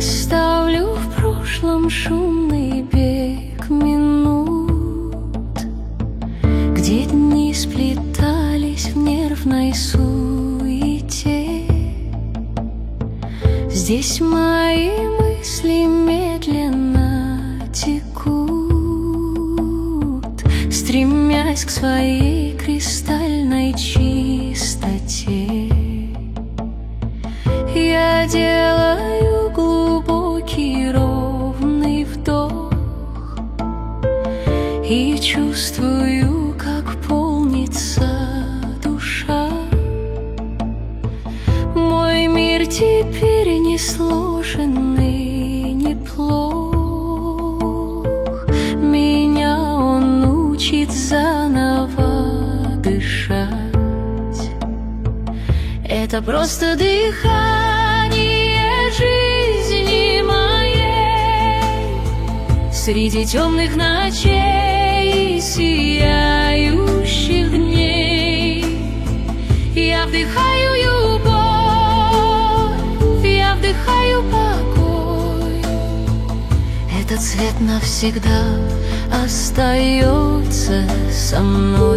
оставлю в прошлом шумный бег минут, где дни сплетались в нервной суете. Здесь мои мысли медленно текут, стремясь к своей кристальной чистоте. Я делаю глубокий ровный вдох и чувствую, как полнится душа. Мой мир теперь не сложен и неплох. Меня он учит заново дышать. Это просто дыхание жизни моей среди темных ночей и сияющих дней. Я вдыхаю любовь, я вдыхаю покой. Этот цвет навсегда остается со мной.